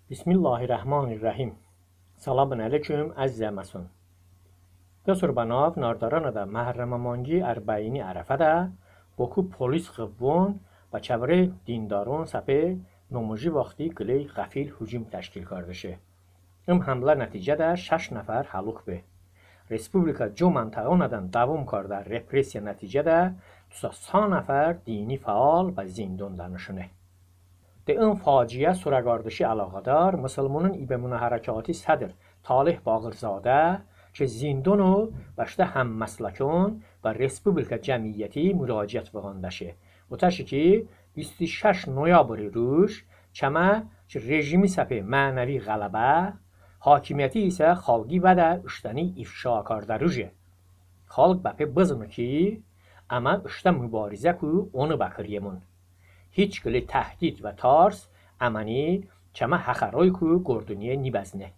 Bismillahirrahmanirrahim. Salamün aleyküm əziz əməsun. Qısır banav nardarana da məhərrəməmangi ərbəini ərəfə də boku polis xıvvun və çəvre dindarun səpə nomuji vaxtı qılı qəfil hücum təşkil kardışı. Həmlə nəticədə 6 nəfər haluk be. Respublika co məntəqonadan davam karda represiya nəticədə 100 nəfər dini faal və zindon danışını. این فاجعه سرگاردشی علاقه‌دار مسلمانان ایبمون حرکاتی صدر طالح باقرزاده که زیندونو باشته هم مسلکون و رسپوبلیکا جمعیتی müraciət vəğandaşı. O təşi ki 26 noyabr ruş kəmə ki rejimi səpi mənəvi qələbə, hakimiyyəti isə xalqi və də iştəni ifşa kardarıcı. Xalq bəpə bızını ki əmə iştə mübarizə ku onu bakıryemun. هیچ گلی تهدید و تارس امنی کمه حخرای کو گردونیه نیبزنه.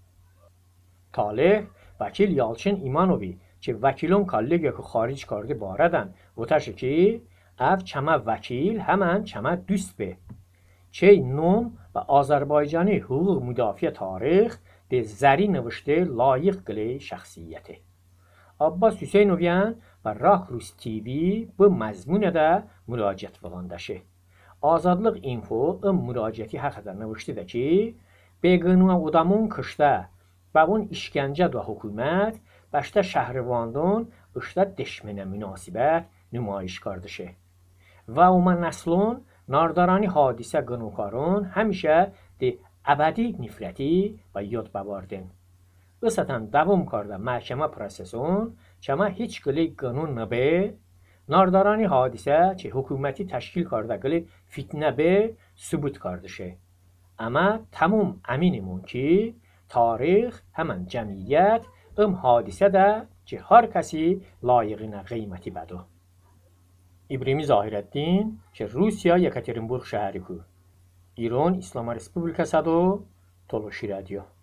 طالح وکیل یالچین ایمانوی که وکیلون کالگه که خارج کرده باردن و تشه که اف کمه وکیل همان کمه دوست به. چه نوم و آذربایجانی حقوق مدافع تاریخ ده زری نوشته لایق گلی شخصیته. عباس حسینویان و راک روز تیوی bu مضمون ده müraciət vəğandaşı. Azadlıq info müraciəti həqiqətən nəvişdi ki, beqanun adamın kışda və onun işgəncə və hökumət başda şəhrivandan işdə deşmənə münasibət nümayiş kardışı. Və o nəslun nardarani hadisə qınukarın həmişə de əbədi nifrəti və yod bavardın. Qısatan davam karda məhkəmə prosesun kəmə heç qılı qanun nəbə ناردارانی حادثه که حکومتی تشکیل کرده گلی فتنه به ثبوت کرده شه. اما تمام امینمون که تاریخ همان جمعیت حادثه ده که هر کسی لایقین قیمتی بدو. İbrimi Zahireddin که روسیا یکاترینبورگ شهری کو. ایران اسلام رسپوبلیکا صدو تلوشی رادیو.